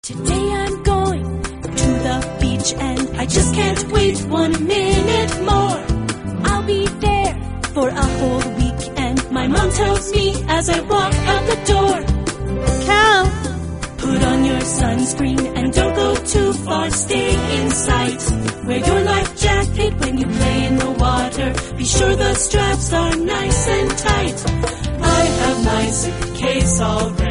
Today I'm going to the beach and I just can't wait 1 minute more. I'll be there for a whole week and my mom tells me as I walk out the door, Cal, put on your sunscreen and don't go too far, stay in sight. Wear your life jacket when you play in the water, be sure the straps are nice and tight. I have my suitcase all ready.